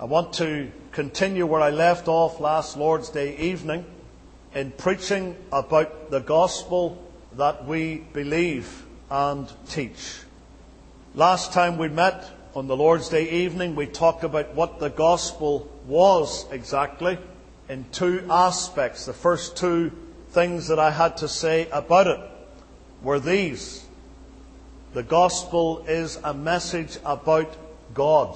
I want to continue where I left off last Lord's Day evening in preaching about the gospel that we believe and teach. Last time we met on the Lord's Day evening, we talked about what the gospel was exactly in two aspects. The first two things that I had to say about it were these. The gospel is a message about God.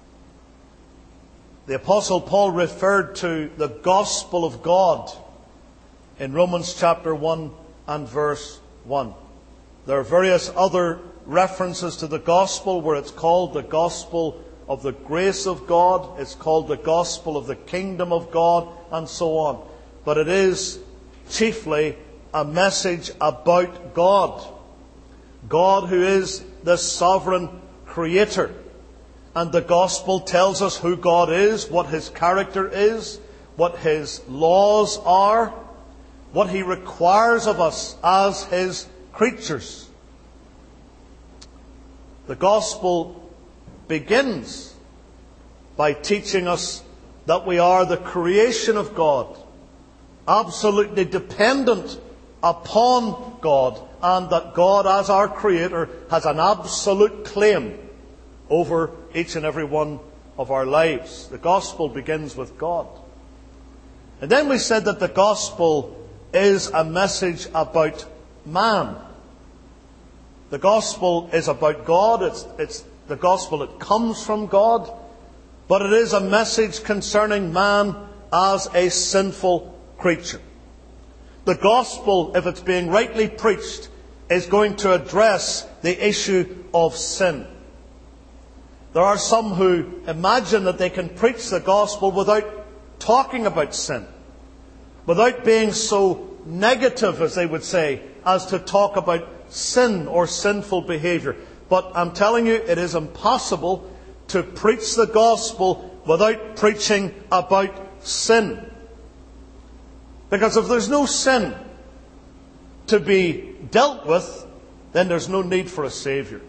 The Apostle Paul referred to the gospel of God in Romans chapter 1 and verse 1. There are various other references to the gospel where it's called the gospel of the grace of God, it's called the gospel of the kingdom of God, and so on. But it is chiefly a message about God. God who is the sovereign creator. And the gospel tells us who God is, what His character is, what His laws are, what He requires of us as His creatures. The gospel begins by teaching us that we are the creation of God, absolutely dependent upon God, and that God as our Creator has an absolute claim over each and every one of our lives. The gospel begins with God. And then we said that the gospel is a message about man. The gospel is about God. It's the gospel that comes from God. But it is a message concerning man as a sinful creature. The gospel, if it's being rightly preached, is going to address the issue of sin. There are some who imagine that they can preach the gospel without talking about sin, without being so negative, as they would say, as to talk about sin or sinful behavior. But I'm telling you, it is impossible to preach the gospel without preaching about sin. Because if there's no sin to be dealt with, then there's no need for a Saviour.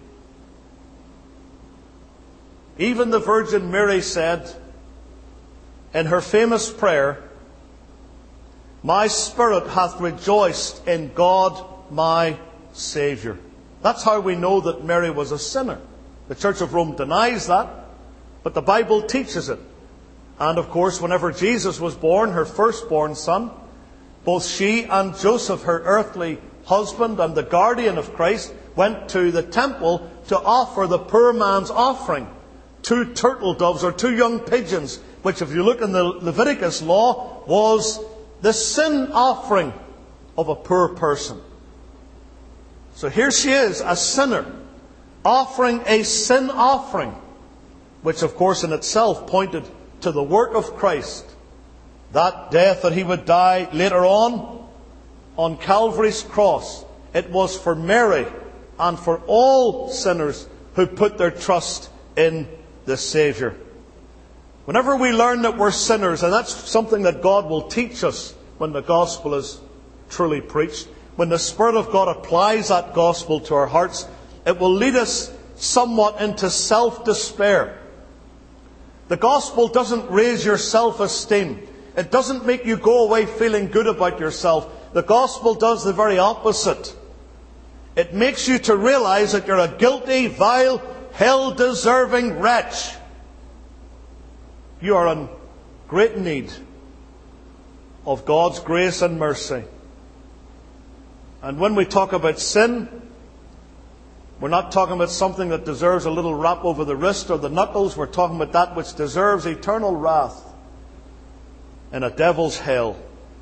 Even the Virgin Mary said in her famous prayer, "My spirit hath rejoiced in God my Saviour." That's how we know that Mary was a sinner. The Church of Rome denies that, but the Bible teaches it. And of course, whenever Jesus was born, her firstborn son, both she and Joseph, her earthly husband and the guardian of Christ, went to the temple to offer the poor man's offering. 2 turtle doves or 2 young pigeons, which if you look in the Leviticus law, was the sin offering of a poor person. So here she is, a sinner, offering a sin offering, which of course in itself pointed to the work of Christ. That death that He would die later on Calvary's cross, it was for Mary and for all sinners who put their trust in the Saviour. Whenever we learn that we're sinners, and that's something that God will teach us when the gospel is truly preached, when the Spirit of God applies that gospel to our hearts, it will lead us somewhat into self-despair. The gospel doesn't raise your self-esteem. It doesn't make you go away feeling good about yourself. The gospel does the very opposite. It makes you to realize that you're a guilty, vile, hell-deserving wretch. You are in great need of God's grace and mercy. And when we talk about sin, we're not talking about something that deserves a little rap over the wrist or the knuckles. We're talking about that which deserves eternal wrath in a devil's hell.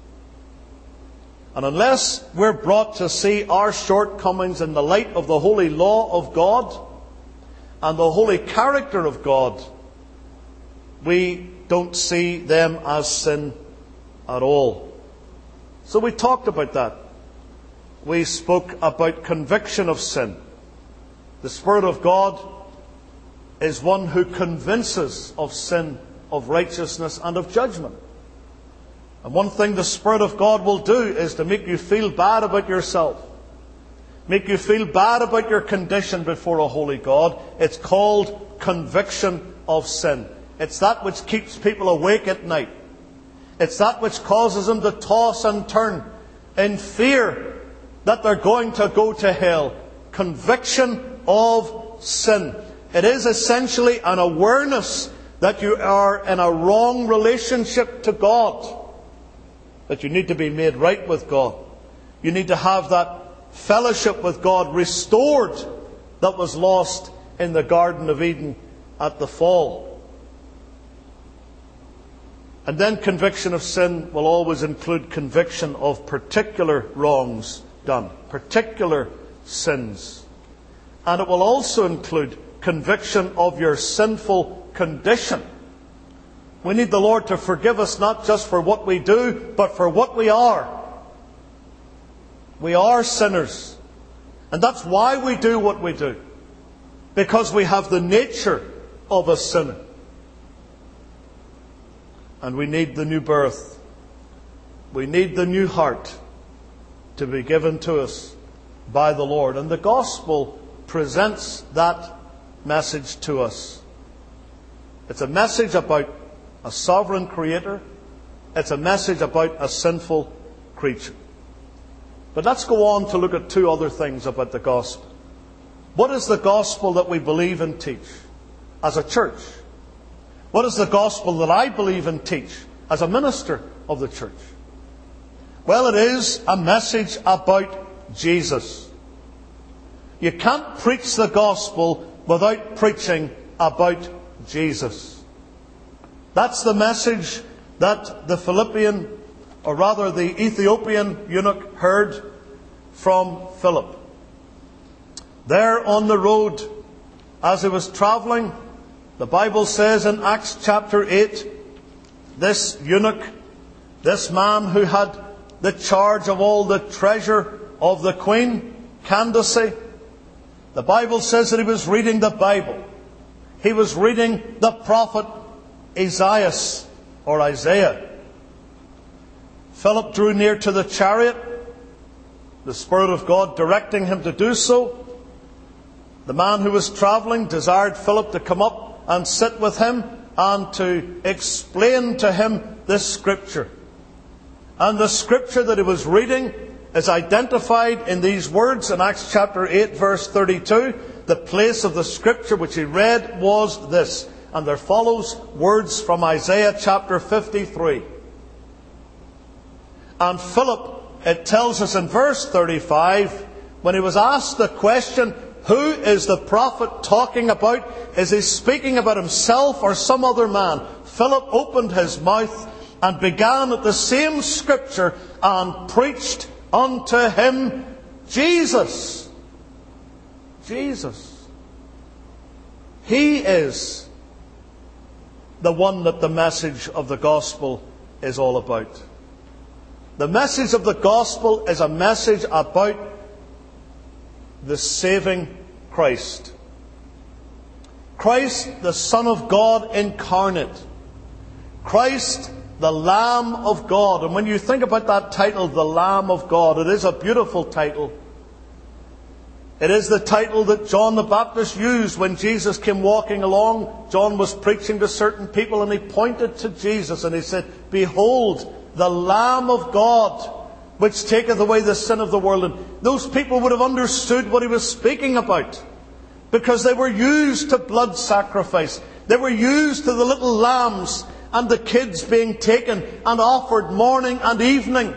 And unless we're brought to see our shortcomings in the light of the holy law of God and the holy character of God, we don't see them as sin at all. So we talked about that. We spoke about conviction of sin. The Spirit of God is one who convinces of sin, of righteousness, and of judgment. And one thing the Spirit of God will do is to make you feel bad about yourself. Make you feel bad about your condition before a holy God. It's called conviction of sin. It's that which keeps people awake at night. It's that which causes them to toss and turn in fear that they're going to go to hell. Conviction of sin. It is essentially an awareness that you are in a wrong relationship to God. That you need to be made right with God. You need to have that fellowship with God restored that was lost in the Garden of Eden at the fall. And then conviction of sin will always include conviction of particular wrongs done, particular sins. And it will also include conviction of your sinful condition. We need the Lord to forgive us not just for what we do, but for what we are. We are sinners. And that's why we do what we do. Because we have the nature of a sinner. And we need the new birth. We need the new heart to be given to us by the Lord. And the gospel presents that message to us. It's a message about a sovereign creator. It's a message about a sinful creature. But let's go on to look at two other things about the gospel. What is the gospel that we believe and teach as a church? What is the gospel that I believe and teach as a minister of the church? Well, it is a message about Jesus. You can't preach the gospel without preaching about Jesus. That's the message that the Ethiopian eunuch heard from Philip. There on the road, as he was travelling, the Bible says in Acts chapter 8, this eunuch, this man who had the charge of all the treasure of the queen, Candace, the Bible says that he was reading the Bible. He was reading the prophet Isaiah. Philip drew near to the chariot, the Spirit of God directing him to do so. The man who was travelling desired Philip to come up and sit with him and to explain to him this scripture. And the scripture that he was reading is identified in these words in Acts chapter 8 verse 32. The place of the scripture which he read was this. And there follows words from Isaiah chapter 53. And Philip, it tells us in verse 35, when he was asked the question, who is the prophet talking about? Is he speaking about himself or some other man? Philip opened his mouth and began at the same scripture and preached unto him Jesus. Jesus. He is the one that the message of the gospel is all about. The message of the gospel is a message about the saving Christ. Christ, the Son of God incarnate. Christ, the Lamb of God. And when you think about that title, the Lamb of God, it is a beautiful title. It is the title that John the Baptist used when Jesus came walking along. John was preaching to certain people and he pointed to Jesus and he said, behold, the Lamb of God, which taketh away the sin of the world. And those people would have understood what he was speaking about, because they were used to blood sacrifice. They were used to the little lambs and the kids being taken and offered morning and evening.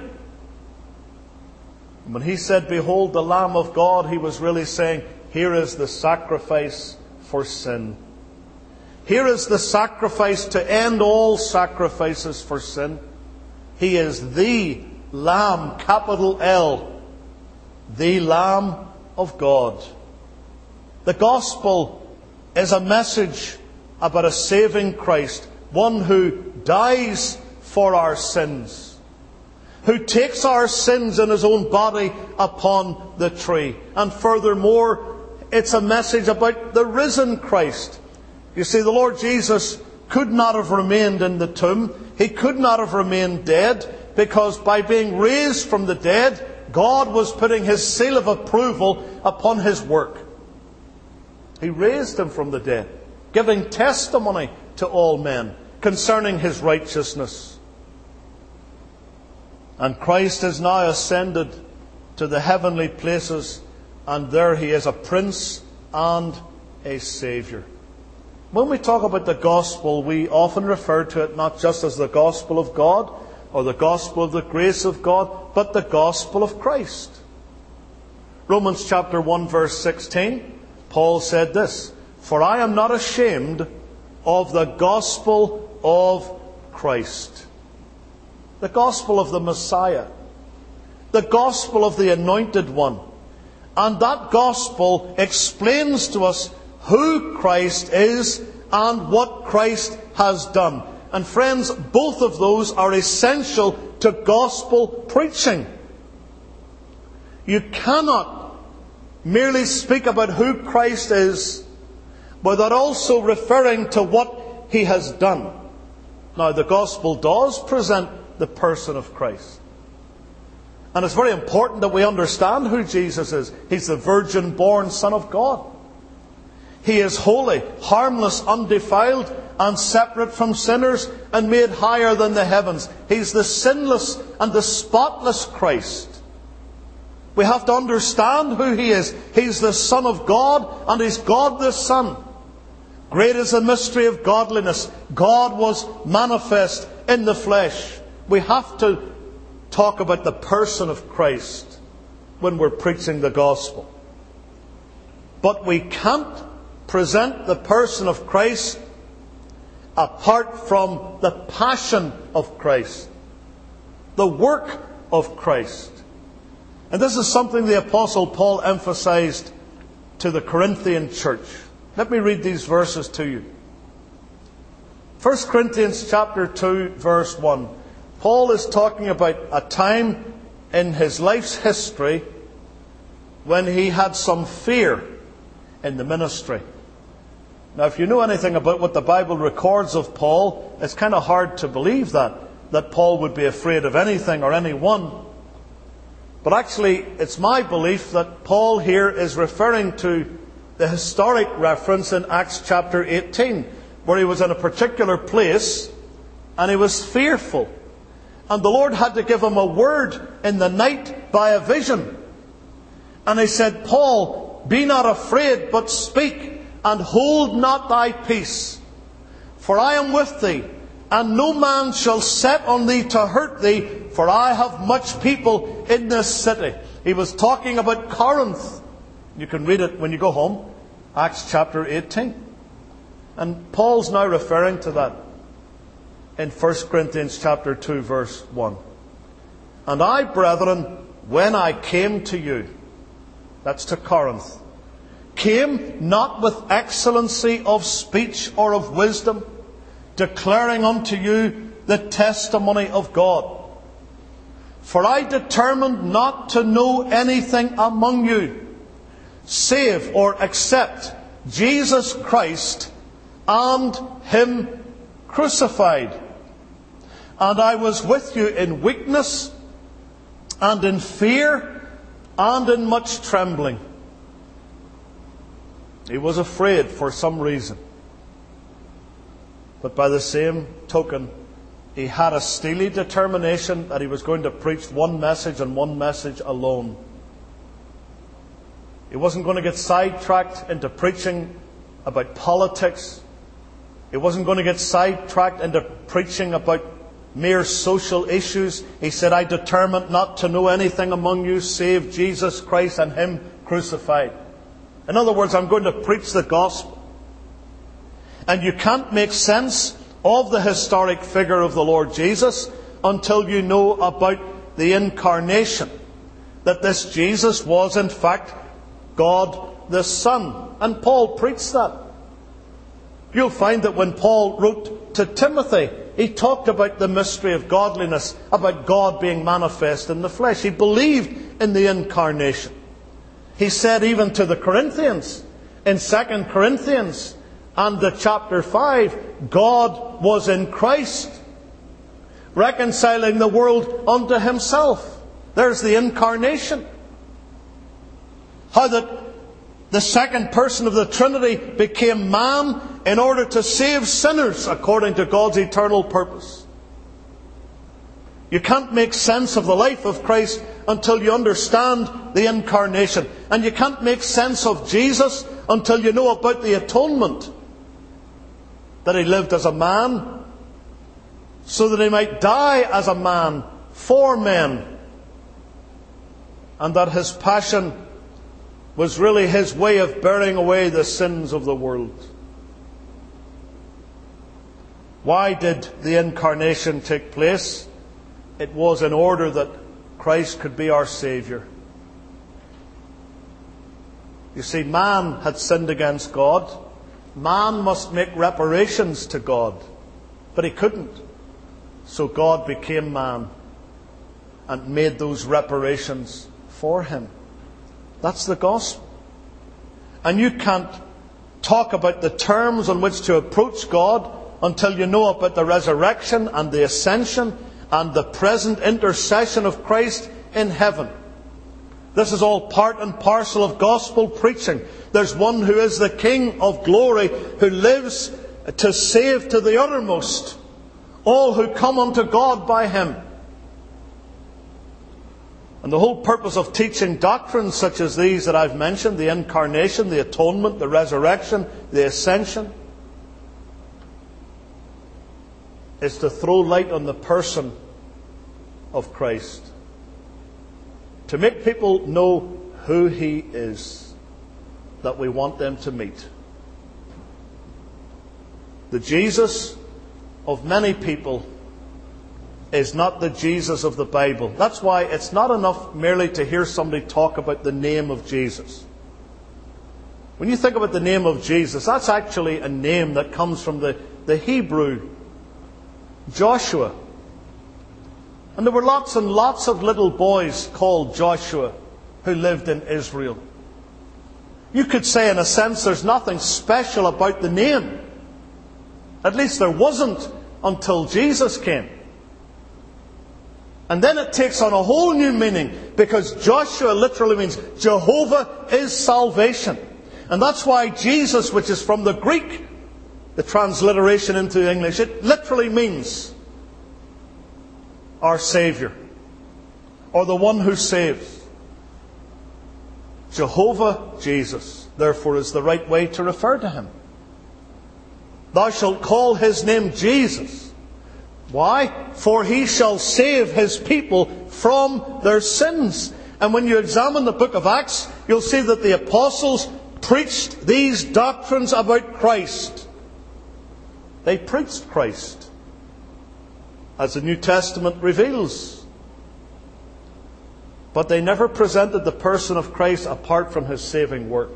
When he said, behold the Lamb of God, he was really saying, here is the sacrifice for sin. Here is the sacrifice to end all sacrifices for sin. He is the Lamb, capital L, the Lamb of God. The gospel is a message about a saving Christ, one who dies for our sins, who takes our sins in his own body upon the tree. And furthermore, it's a message about the risen Christ. You see, the Lord Jesus could not have remained in the tomb. He could not have remained dead, because by being raised from the dead, God was putting his seal of approval upon his work. He raised him from the dead, giving testimony to all men concerning his righteousness. And Christ is now ascended to the heavenly places, and there he is a prince and a saviour. When we talk about the gospel, we often refer to it not just as the gospel of God or the gospel of the grace of God, but the gospel of Christ. Romans chapter 1 verse 16, Paul said this, "For I am not ashamed of the gospel of Christ." The gospel of the Messiah. The gospel of the Anointed One. And that gospel explains to us who Christ is and what Christ has done. And friends, both of those are essential to gospel preaching. You cannot merely speak about who Christ is without also referring to what he has done. Now, the gospel does present the person of Christ. And it's very important that we understand who Jesus is. He's the virgin-born Son of God. He is holy, harmless, undefiled, and separate from sinners, and made higher than the heavens. He's the sinless and the spotless Christ. We have to understand who he is. He's the Son of God, and he's God the Son. Great is the mystery of godliness. God was manifest in the flesh. We have to talk about the person of Christ when we're preaching the gospel. But we can't present the person of Christ apart from the passion of Christ, the work of Christ. And this is something the Apostle Paul emphasized to the Corinthian church. Let me read these verses to you. 1 Corinthians chapter 2 verse 1. Paul is talking about a time in his life's history when he had some fear in the ministry. Now, if you know anything about what the Bible records of Paul, it's kind of hard to believe that Paul would be afraid of anything or anyone. But actually, it's my belief that Paul here is referring to the historic reference in Acts chapter 18, where he was in a particular place and he was fearful. And the Lord had to give him a word in the night by a vision. And he said, "Paul, be not afraid, but speak, and hold not thy peace. For I am with thee, and no man shall set on thee to hurt thee, for I have much people in this city." He was talking about Corinth. You can read it when you go home. Acts chapter 18. And Paul's now referring to that in 1 Corinthians chapter 2 verse 1. "And I, brethren, when I came to you," that's to Corinth, "came not with excellency of speech or of wisdom, declaring unto you the testimony of God. For I determined not to know anything among you, save or except Jesus Christ and Him crucified. And I was with you in weakness and in fear and in much trembling." He was afraid for some reason. But by the same token, he had a steely determination that he was going to preach one message and one message alone. He wasn't going to get sidetracked into preaching about politics. He wasn't going to get sidetracked into preaching about mere social issues. He said, "I determined not to know anything among you save Jesus Christ and Him crucified." In other words, I'm going to preach the gospel. And you can't make sense of the historic figure of the Lord Jesus until you know about the incarnation. That this Jesus was in fact God the Son. And Paul preached that. You'll find that when Paul wrote to Timothy, he talked about the mystery of godliness, about God being manifest in the flesh. He believed in the incarnation. He said even to the Corinthians, in 2 Corinthians and the chapter 5, God was in Christ, reconciling the world unto Himself. There's the incarnation. How that the second person of the Trinity became man in order to save sinners according to God's eternal purpose. You can't make sense of the life of Christ until you understand the incarnation. And you can't make sense of Jesus until you know about the atonement. That he lived as a man, so that he might die as a man for men. And that his passion was really his way of bearing away the sins of the world. Why did the incarnation take place? It was in order that Christ could be our Saviour. You see, man had sinned against God. Man must make reparations to God. But he couldn't. So God became man and made those reparations for him. That's the gospel. And you can't talk about the terms on which to approach God until you know about the resurrection and the ascension and the present intercession of Christ in heaven. This is all part and parcel of gospel preaching. There's one who is the King of glory, who lives to save to the uttermost all who come unto God by him. And the whole purpose of teaching doctrines such as these that I've mentioned, the incarnation, the atonement, the resurrection, the ascension, is to throw light on the person of Christ. To make people know who he is, that we want them to meet. The Jesus of many people is not the Jesus of the Bible. That's why it's not enough merely to hear somebody talk about the name of Jesus. When you think about the name of Jesus, that's actually a name that comes from the Hebrew Joshua. And there were lots and lots of little boys called Joshua who lived in Israel. You could say, in a sense, there's nothing special about the name. At least there wasn't until Jesus came. And then it takes on a whole new meaning, because Joshua literally means Jehovah is salvation. And that's why Jesus, which is from the Greek, the transliteration into English, it literally means our Saviour, or the one who saves. Jehovah Jesus, therefore, is the right way to refer to him. Thou shalt call his name Jesus. Why? For he shall save his people from their sins. And when you examine the book of Acts, you'll see that the apostles preached these doctrines about Christ. They preached Christ, as the New Testament reveals. But they never presented the person of Christ apart from his saving work.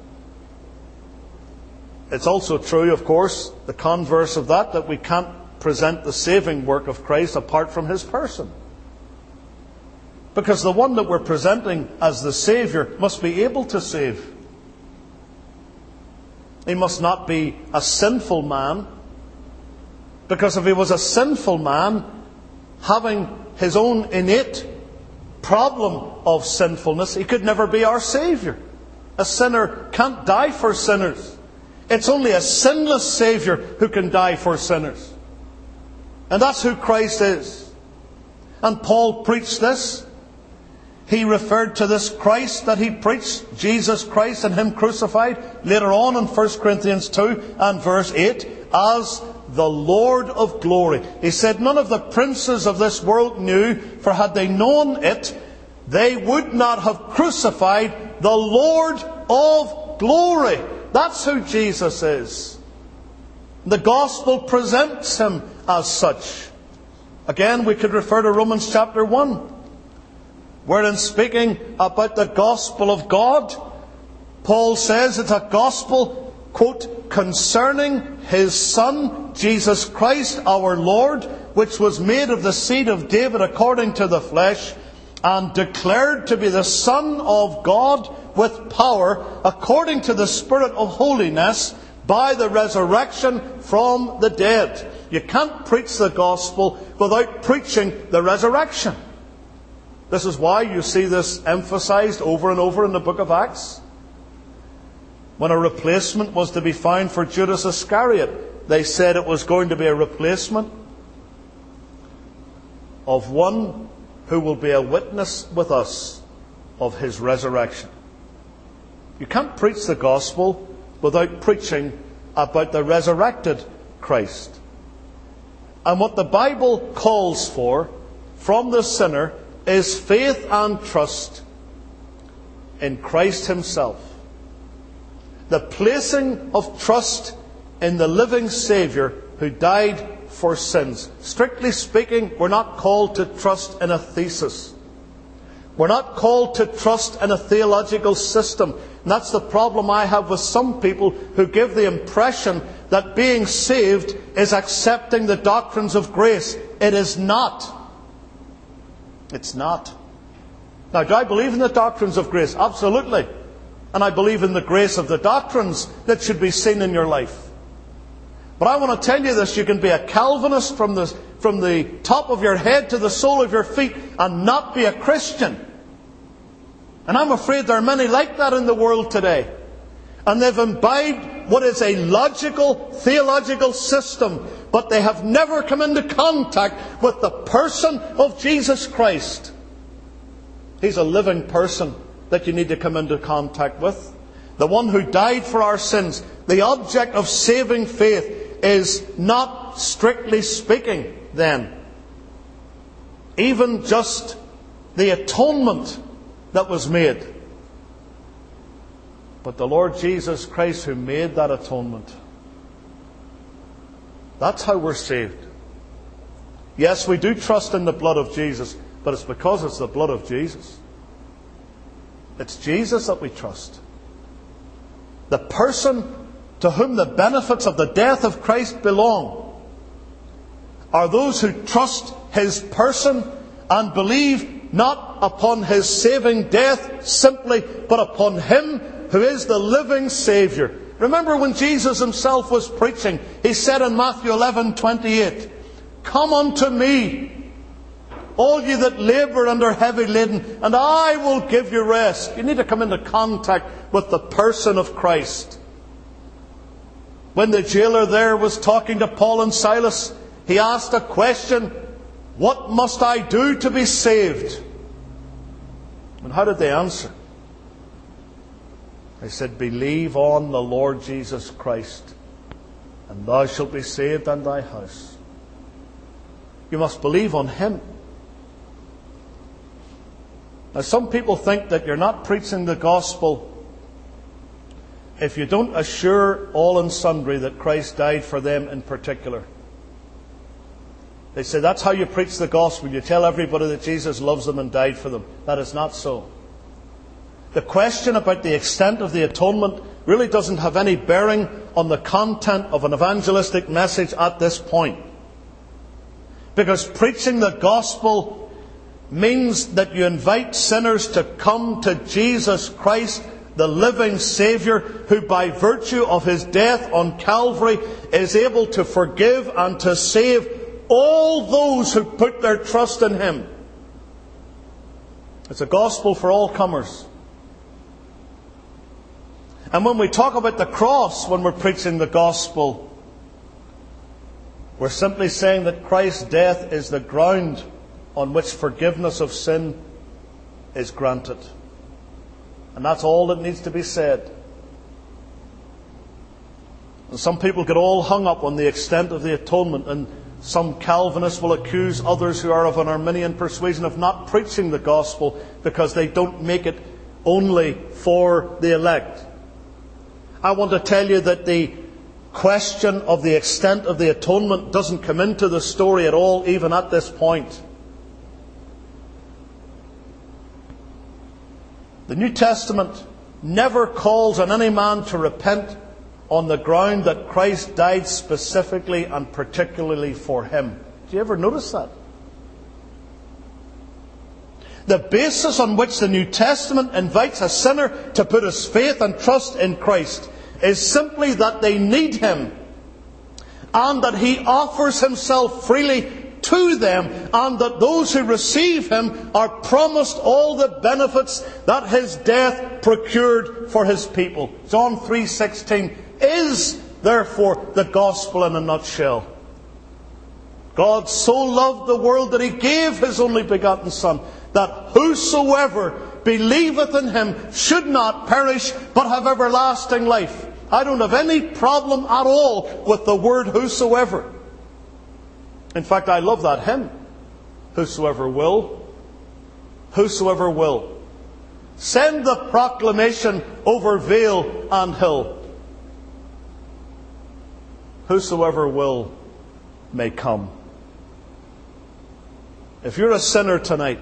It's also true, of course, the converse of that we can't present the saving work of Christ apart from his person. Because the one that we're presenting as the Saviour must be able to save. He must not be a sinful man. Because if he was a sinful man, having his own innate problem of sinfulness, he could never be our Saviour. A sinner can't die for sinners. It's only a sinless Saviour who can die for sinners. And that's who Christ is. And Paul preached this. He referred to this Christ that he preached, Jesus Christ and him crucified, later on in 1 Corinthians 2 and verse 8, as the Lord of glory. He said, none of the princes of this world knew, for had they known it, they would not have crucified the Lord of glory. That's who Jesus is. The gospel presents him as such. Again, we could refer to Romans chapter 1, wherein speaking about the gospel of God, Paul says it's a gospel, quote, concerning his Son, Jesus Christ our Lord, which was made of the seed of David according to the flesh, and declared to be the Son of God with power, according to the Spirit of holiness, by the resurrection from the dead. You can't preach the gospel without preaching the resurrection. This is why you see this emphasized over and over in the book of Acts. When a replacement was to be found for Judas Iscariot, they said it was going to be a replacement of one who will be a witness with us of his resurrection. You can't preach the gospel without preaching about the resurrected Christ. And what the Bible calls for from the sinner is faith and trust in Christ himself. The placing of trust in the living Saviour who died for sins. Strictly speaking, we're not called to trust in a thesis. We're not called to trust in a theological system. And that's the problem I have with some people who give the impression that being saved is accepting the doctrines of grace. It is not. It's not. Now, do I believe in the doctrines of grace? Absolutely. And I believe in the grace of the doctrines that should be seen in your life. But I want to tell you this, you can be a Calvinist from the top of your head to the sole of your feet and not be a Christian. And I'm afraid there are many like that in the world today. And they've imbibed what is a logical, theological system, but they have never come into contact with the person of Jesus Christ. He's a living person that you need to come into contact with. The one who died for our sins. The object of saving faith is not, strictly speaking, then, even just the atonement that was made, but the Lord Jesus Christ who made that atonement. That's how we're saved. Yes, we do trust in the blood of Jesus, but it's because it's the blood of Jesus. It's Jesus that we trust. The person to whom the benefits of the death of Christ belong are those who trust his person and believe not upon his saving death simply, but upon him who is the living Saviour. Remember when Jesus himself was preaching, he said in Matthew 11:28, "Come unto me, all you that labour and are heavy laden, and I will give you rest." You need to come into contact with the person of Christ. When the jailer there was talking to Paul and Silas, he asked a question, "What must I do to be saved?" And how did they answer? They said, "Believe on the Lord Jesus Christ, and thou shalt be saved and thy house." You must believe on him. Now, some people think that you're not preaching the gospel if you don't assure all and sundry that Christ died for them in particular. They say that's how you preach the gospel. You tell everybody that Jesus loves them and died for them. That is not so. The question about the extent of the atonement really doesn't have any bearing on the content of an evangelistic message at this point. Because preaching the gospel means that you invite sinners to come to Jesus Christ, the living Saviour, who by virtue of his death on Calvary is able to forgive and to save all those who put their trust in him. It's a gospel for all comers. And when we talk about the cross, when we're preaching the gospel, we're simply saying that Christ's death is the ground on which forgiveness of sin is granted. And that's all that needs to be said. And some people get all hung up on the extent of the atonement, and some Calvinists will accuse others who are of an Arminian persuasion of not preaching the gospel because they don't make it only for the elect. I want to tell you that the question of the extent of the atonement doesn't come into the story at all, even at this point. The New Testament never calls on any man to repent on the ground that Christ died specifically and particularly for him. Do you ever notice that? The basis on which the New Testament invites a sinner to put his faith and trust in Christ is simply that they need him and that he offers himself freely to them, and that those who receive him are promised all the benefits that his death procured for his people. John 3:16 is therefore the gospel in a nutshell. God so loved the world that he gave his only begotten Son, that whosoever believeth in him should not perish but have everlasting life. I don't have any problem at all with the word whosoever. In fact, I love that hymn. Whosoever will. Whosoever will. Send the proclamation over vale and hill. Whosoever will may come. If you're a sinner tonight,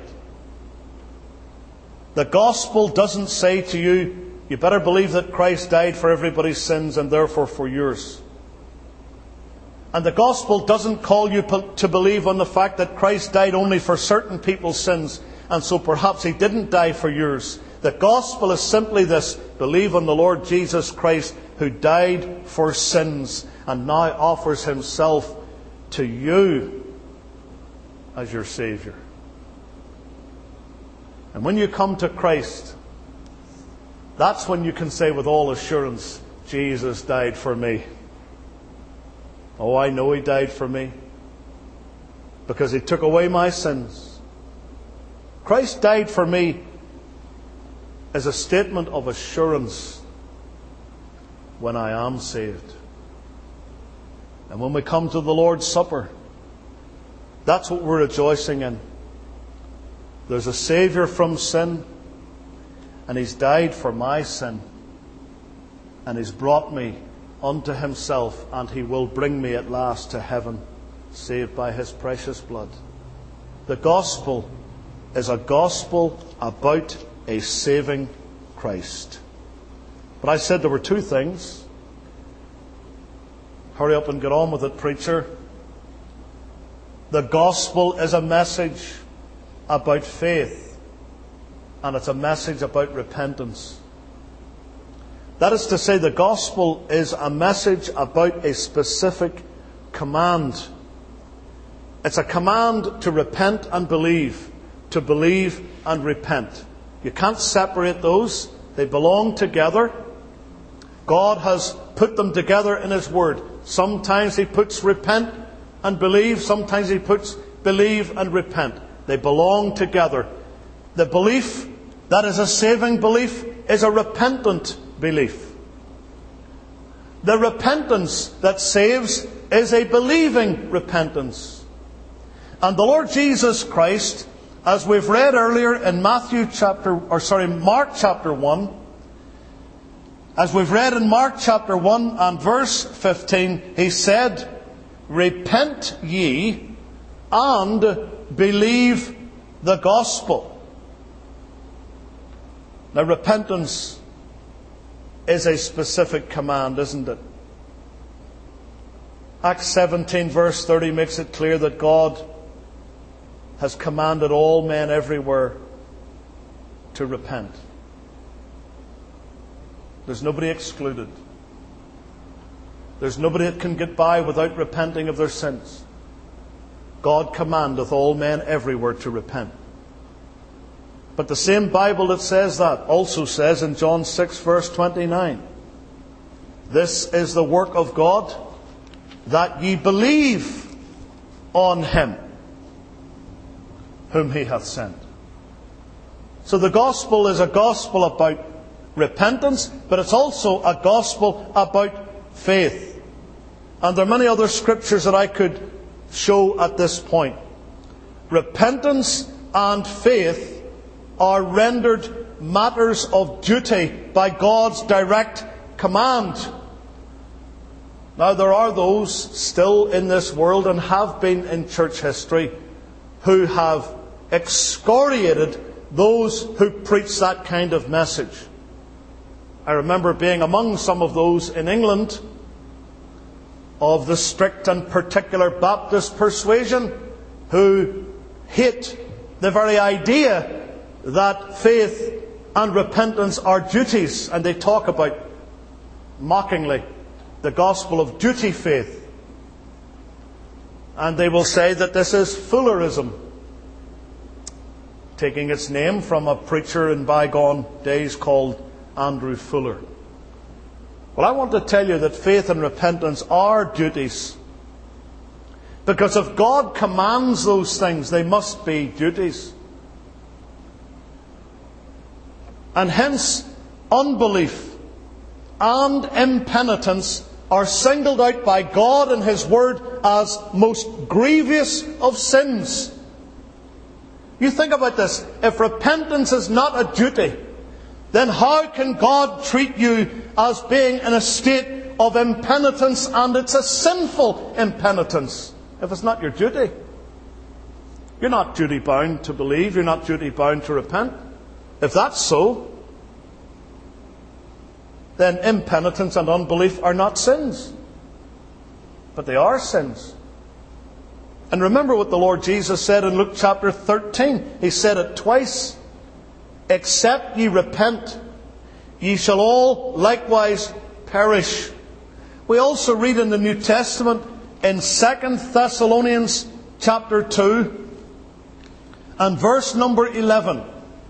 the gospel doesn't say to you, you better believe that Christ died for everybody's sins and therefore for yours. And the gospel doesn't call you to believe on the fact that Christ died only for certain people's sins, and so perhaps he didn't die for yours. The gospel is simply this: believe on the Lord Jesus Christ, who died for sins and now offers himself to you as your Saviour. And when you come to Christ, that's when you can say with all assurance, Jesus died for me. Oh, I know he died for me, because he took away my sins. Christ died for me as a statement of assurance when I am saved. And when we come to the Lord's Supper, that's what we're rejoicing in. There's a Saviour from sin, and he's died for my sin, and he's brought me unto himself, and he will bring me at last to heaven, saved by his precious blood. The gospel is a gospel about a saving Christ. But I said there were two things. Hurry up and get on with it, preacher. The gospel is a message about faith, and it's a message about repentance. That is to say, the gospel is a message about a specific command. It's a command to repent and believe, to believe and repent. You can't separate those. They belong together. God has put them together in his word. Sometimes he puts repent and believe. Sometimes he puts believe and repent. They belong together. The belief that is a saving belief is a repentant belief. The repentance that saves is a believing repentance. And the Lord Jesus Christ, as we've read earlier in Mark chapter 1, as we've read in Mark chapter 1 and verse 15, he said, "Repent ye and believe the gospel." Now, repentance is a specific command, isn't it? Acts 17 verse 30 makes it clear that God has commanded all men everywhere to repent. There's nobody excluded. There's nobody that can get by without repenting of their sins. God commandeth all men everywhere to repent. But the same Bible that says that also says in John 6 verse 29, "This is the work of God, that ye believe on him whom he hath sent." So the gospel is a gospel about repentance, but it's also a gospel about faith. And there are many other scriptures that I could show at this point. Repentance and faith are rendered matters of duty by God's direct command. Now, there are those still in this world, and have been in church history, who have excoriated those who preach that kind of message. I remember being among some of those in England of the strict and particular Baptist persuasion who hate the very idea that faith and repentance are duties, and they talk about, mockingly, the gospel of duty faith. And they will say that this is Fullerism, taking its name from a preacher in bygone days called Andrew Fuller. Well, I want to tell you that faith and repentance are duties. Because if God commands those things, they must be duties. And hence, unbelief and impenitence are singled out by God in His Word as most grievous of sins. You think about this. If repentance is not a duty, then how can God treat you as being in a state of impenitence, and it's a sinful impenitence if it's not your duty? You're not duty bound to believe. You're not duty bound to repent. If that's so, then impenitence and unbelief are not sins. But they are sins. And remember what the Lord Jesus said in Luke chapter 13. He said it twice. Except ye repent, ye shall all likewise perish. We also read in the New Testament in 2 Thessalonians chapter 2 and verse number 11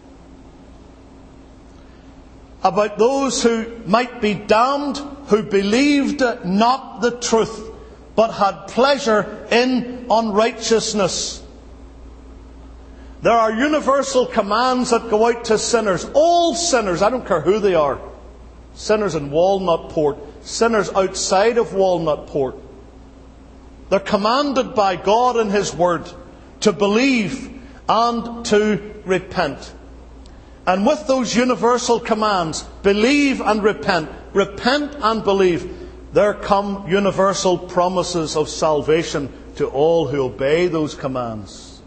about those who might be damned, who believed not the truth, but had pleasure in unrighteousness. There are universal commands that go out to sinners. All sinners, I don't care who they are. Sinners in Walnut Port, sinners outside of Walnut Port. They're commanded by God in His Word to believe and to repent. And with those universal commands, believe and repent and believe, there come universal promises of salvation to all who obey those commands.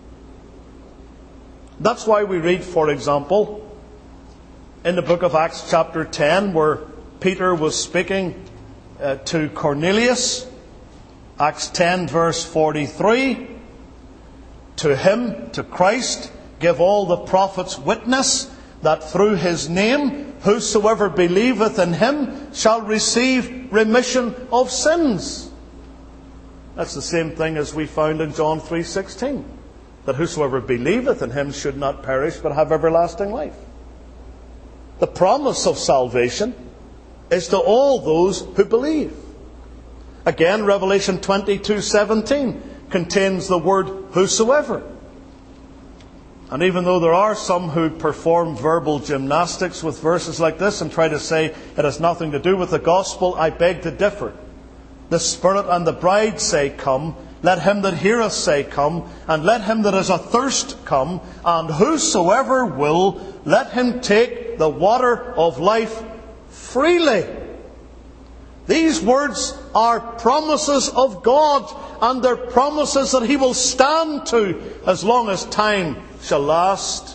That's why we read, for example, in the book of Acts chapter 10, where Peter was speaking to Cornelius, Acts 10 verse 43, to him, to Christ, give all the prophets witness that through His name whosoever believeth in Him shall receive remission of sins. That's the same thing as we found in John 3:16, that whosoever believeth in Him should not perish but have everlasting life. The promise of salvation is to all those who believe. Again, Revelation 22:17 contains the word whosoever. And even though there are some who perform verbal gymnastics with verses like this and try to say it has nothing to do with the gospel, I beg to differ. The Spirit and the bride say, come. Let him that heareth say, come. And let him that is athirst come. And whosoever will, let him take the water of life freely. These words are promises of God, and they're promises that He will stand to as long as time shall last.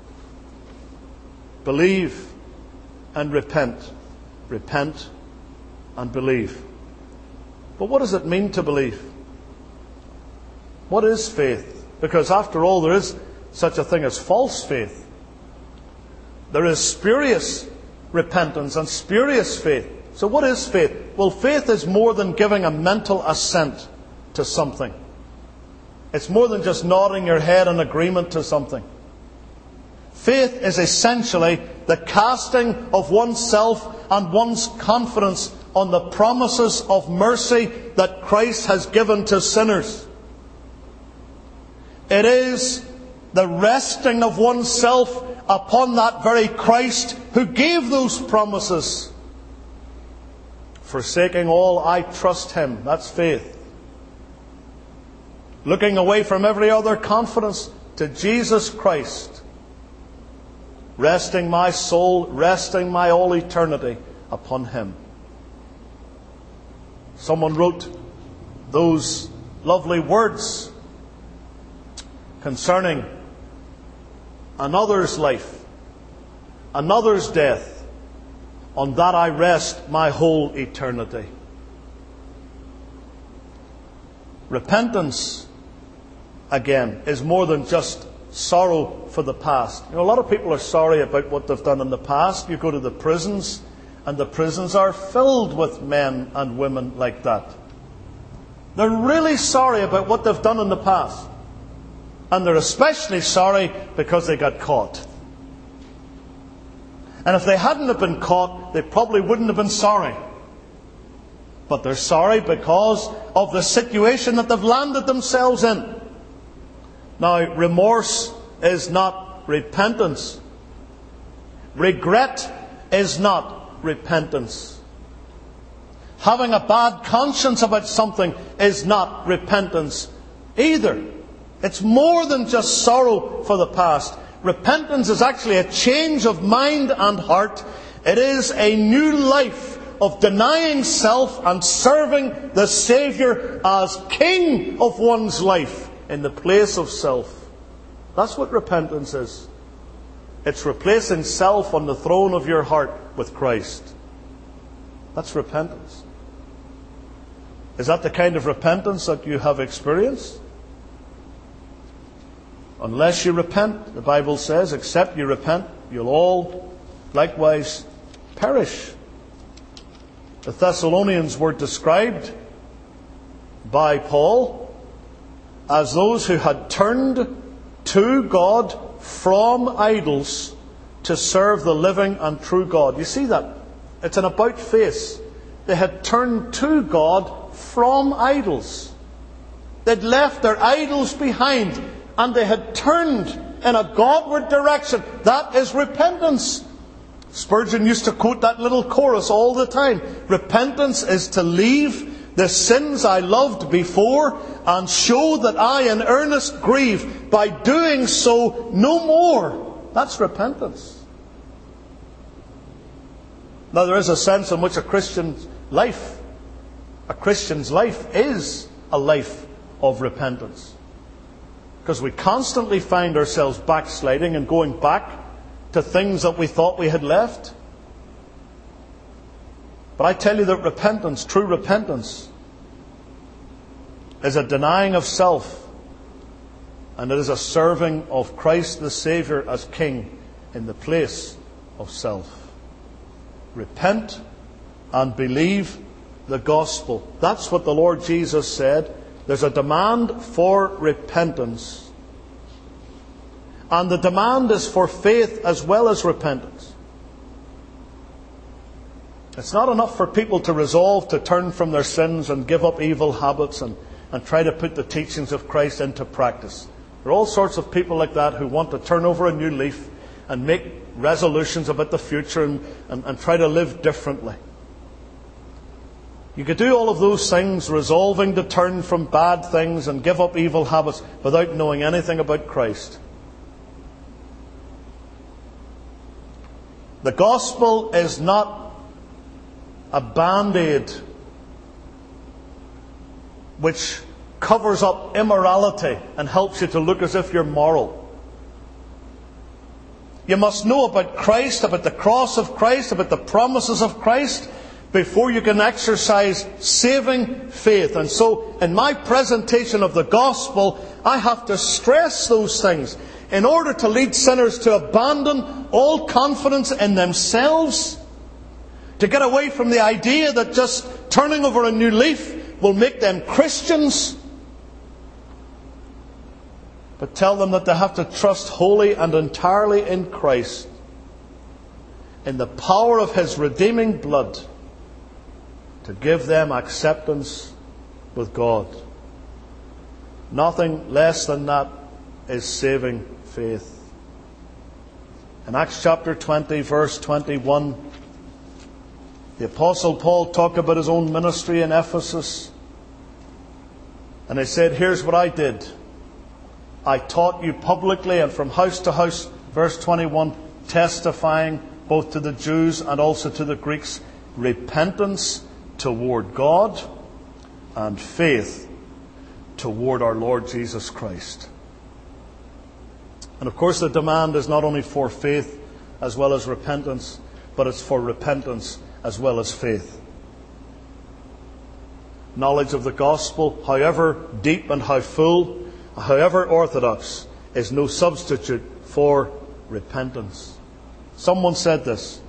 Believe and repent. Repent and believe. But what does it mean to believe? What is faith? Because after all, there is such a thing as false faith. There is spurious repentance and spurious faith. So what is faith? Well, faith is more than giving a mental assent to something. It's more than just nodding your head in agreement to something. Faith is essentially the casting of oneself and one's confidence on the promises of mercy that Christ has given to sinners. It is the resting of oneself upon that very Christ who gave those promises. Forsaking all, I trust Him. That's faith. Looking away from every other confidence to Jesus Christ. Resting my soul, resting my all eternity upon Him. Someone wrote those lovely words concerning another's life, another's death. On that I rest my whole eternity. Repentance, again, is more than just sorrow for the past. You know, a lot of people are sorry about what they've done in the past. You go to the prisons, and the prisons are filled with men and women like that. They're really sorry about what they've done in the past. And they're especially sorry because they got caught. And if they hadn't have been caught, they probably wouldn't have been sorry. But they're sorry because of the situation that they've landed themselves in. Now, remorse is not repentance. Regret is not repentance. Having a bad conscience about something is not repentance either. It's more than just sorrow for the past. Repentance is actually a change of mind and heart. It is a new life of denying self and serving the Saviour as King of one's life in the place of self. That's what repentance is. It's replacing self on the throne of your heart with Christ. That's repentance. Is that the kind of repentance that you have experienced? Unless you repent, the Bible says, except you repent, you'll all likewise perish. The Thessalonians were described by Paul as those who had turned to God from idols to serve the living and true God. You see that? It's an about face. They had turned to God from idols. They'd left their idols behind and they had turned in a Godward direction. That is repentance. Spurgeon used to quote that little chorus all the time. Repentance is to leave the sins I loved before and show that I in earnest grieve by doing so no more. That's repentance. Now there is a sense in which a Christian's life is a life of repentance. Because we constantly find ourselves backsliding and going back to things that we thought we had left. But I tell you that repentance, true repentance, is a denying of self, and it is a serving of Christ the Saviour as King in the place of self. Repent and believe the gospel. That's what the Lord Jesus said. There's a demand for repentance. And the demand is for faith as well as repentance. It's not enough for people to resolve to turn from their sins and give up evil habits and try to put the teachings of Christ into practice. There are all sorts of people like that who want to turn over a new leaf and make resolutions about the future and try to live differently. You could do all of those things, resolving to turn from bad things and give up evil habits without knowing anything about Christ. The gospel is not a band-aid which covers up immorality and helps you to look as if you're moral. You must know about Christ, about the cross of Christ, about the promises of Christ, before you can exercise saving faith. And so, in my presentation of the gospel, I have to stress those things in order to lead sinners to abandon all confidence in themselves, to get away from the idea that just turning over a new leaf will make them Christians, but tell them that they have to trust wholly and entirely in Christ, in the power of His redeeming blood, to give them acceptance with God. Nothing less than that is saving faith. In Acts chapter 20, verse 21, the Apostle Paul talked about his own ministry in Ephesus. And he said, here's what I did. I taught you publicly and from house to house, verse 21, testifying both to the Jews and also to the Greeks, repentance toward God and faith toward our Lord Jesus Christ. And of course the demand is not only for faith as well as repentance, but it's for repentance as well as faith. Knowledge of the gospel, however deep and how full, however orthodox, is no substitute for repentance. Someone said this: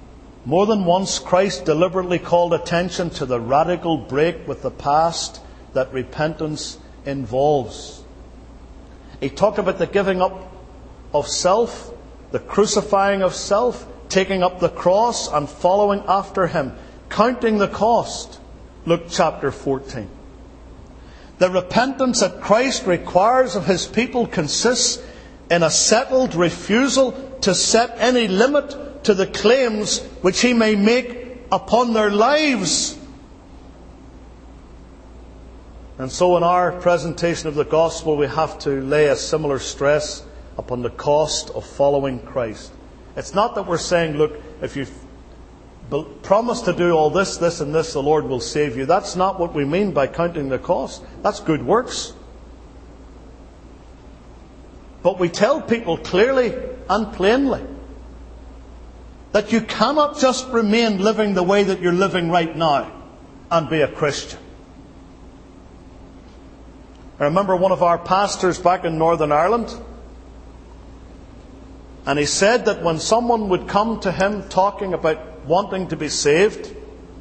more than once Christ deliberately called attention to the radical break with the past that repentance involves. He talked about the giving up of self, the crucifying of self, taking up the cross and following after Him, counting the cost. Luke chapter 14. The repentance that Christ requires of His people consists in a settled refusal to set any limit to the claims which He may make upon their lives. And so in our presentation of the gospel, we have to lay a similar stress upon the cost of following Christ. It's not that we're saying, look, if you promise to do all this, this and this, the Lord will save you. That's not what we mean by counting the cost. That's good works. But we tell people clearly and plainly that you cannot just remain living the way that you're living right now and be a Christian. I remember one of our pastors back in Northern Ireland, and he said that when someone would come to him talking about wanting to be saved,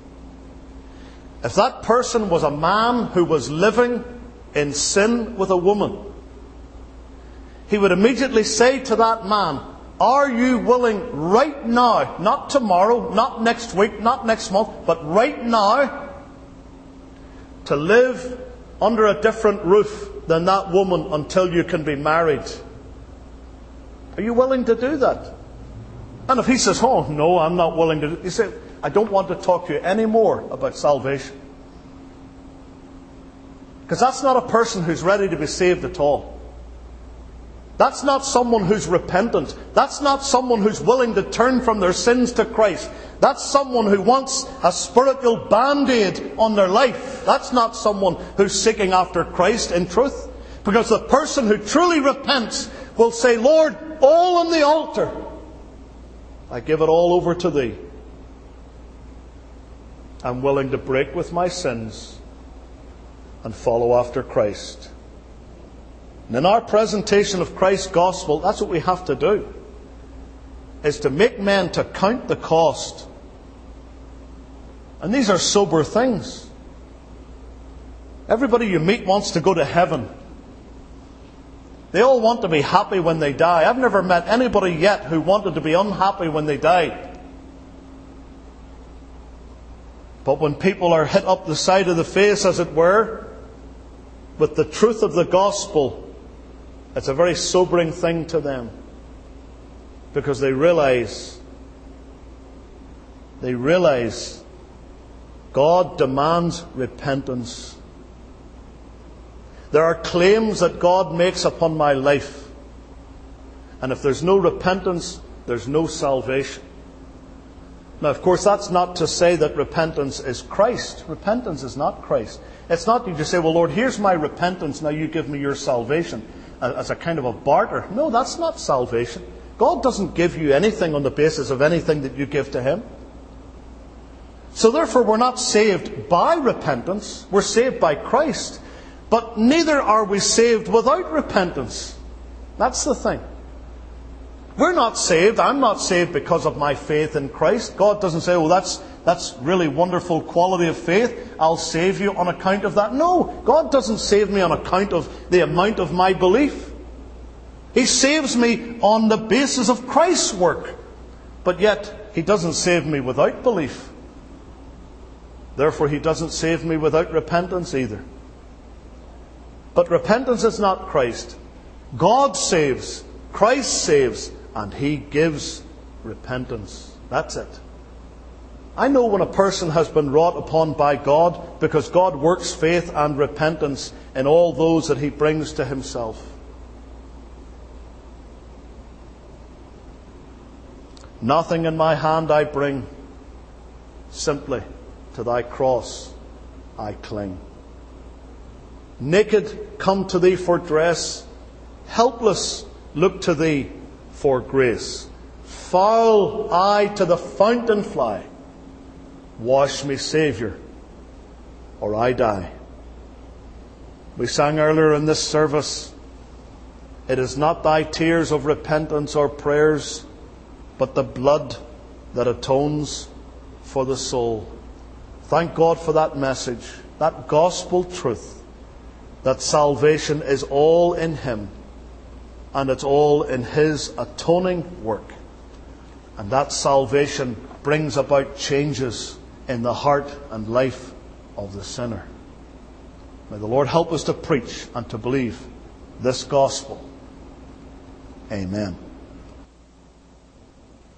if that person was a man who was living in sin with a woman, he would immediately say to that man, are you willing right now, not tomorrow, not next week, not next month, but right now, to live under a different roof than that woman until you can be married? Are you willing to do that? And if he says, oh no, I'm not willing to do it, you say, I don't want to talk to you anymore about salvation. Because that's not a person who's ready to be saved at all. That's not someone who's repentant. That's not someone who's willing to turn from their sins to Christ. That's someone who wants a spiritual band-aid on their life. That's not someone who's seeking after Christ in truth. Because the person who truly repents will say, Lord, all on the altar, I give it all over to Thee. I'm willing to break with my sins and follow after Christ. And in our presentation of Christ's gospel, that's what we have to do, is to make men to count the cost. And these are sober things. Everybody you meet wants to go to heaven. They all want to be happy when they die. I've never met anybody yet who wanted to be unhappy when they died. But when people are hit up the side of the face, as it were, with the truth of the gospel, it's a very sobering thing to them. Because they realize God demands repentance. There are claims that God makes upon my life. And if there's no repentance, there's no salvation. Now, of course, that's not to say that repentance is Christ. Repentance is not Christ. It's not you just say, well, Lord, here's my repentance, now you give me your salvation, as a kind of a barter. No, that's not salvation. God doesn't give you anything on the basis of anything that you give to Him. So therefore, we're not saved by repentance. We're saved by Christ. But neither are we saved without repentance. That's the thing. We're not saved. I'm not saved because of my faith in Christ. God doesn't say, oh, that's really wonderful quality of faith. I'll save you on account of that. No, God doesn't save me on account of the amount of my belief. He saves me on the basis of Christ's work. But yet, He doesn't save me without belief. Therefore, He doesn't save me without repentance either. But repentance is not Christ. God saves, Christ saves, and He gives repentance. That's it. I know when a person has been wrought upon by God, because God works faith and repentance in all those that He brings to Himself. Nothing in my hand I bring, simply to Thy cross I cling. Naked, come to Thee for dress. Helpless, look to Thee for grace. Foul, I to the fountain fly. Wash me, Saviour, or I die. We sang earlier in this service, it is not Thy tears of repentance or prayers, but the blood that atones for the soul. Thank God for that message, that gospel truth. that salvation is all in Him, and it's all in His atoning work. And that salvation brings about changes in the heart and life of the sinner. May the Lord help us to preach and to believe this gospel. Amen.